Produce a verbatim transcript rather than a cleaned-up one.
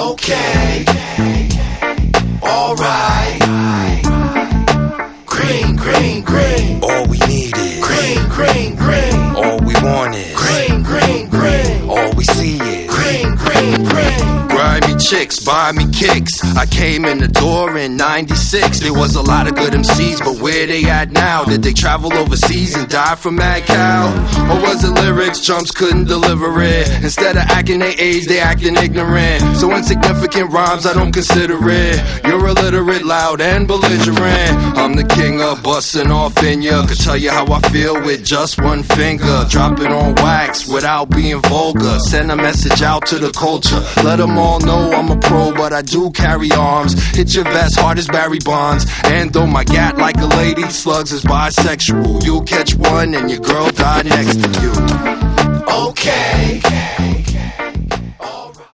Okay, alright. Green, green, green. All we need is green, green, green. All we want is green, green, green. All we see is green, green, green. Grimy chicks, buy me kicks. I came in the door in ninety-six. There was a lot of good M Cs, but where they at now? Did they travel overseas and die from mad cow? Or was it lyrics chumps couldn't deliver it? Instead of acting their age, they acting ignorant. So insignificant rhymes, I don't consider it. You're illiterate, loud, and belligerent. I'm the king of busting off in ya. Could tell you how I feel with just one finger. Drop it on wax without being vulgar. Send a message out to the culture. Let them all know I'm a pro, but I do carry arms. Hit your vest hard as Barry Bonds. And though my gat like a lady, slugs is bisexual. You'll catch one and your girl die next to you. Okay.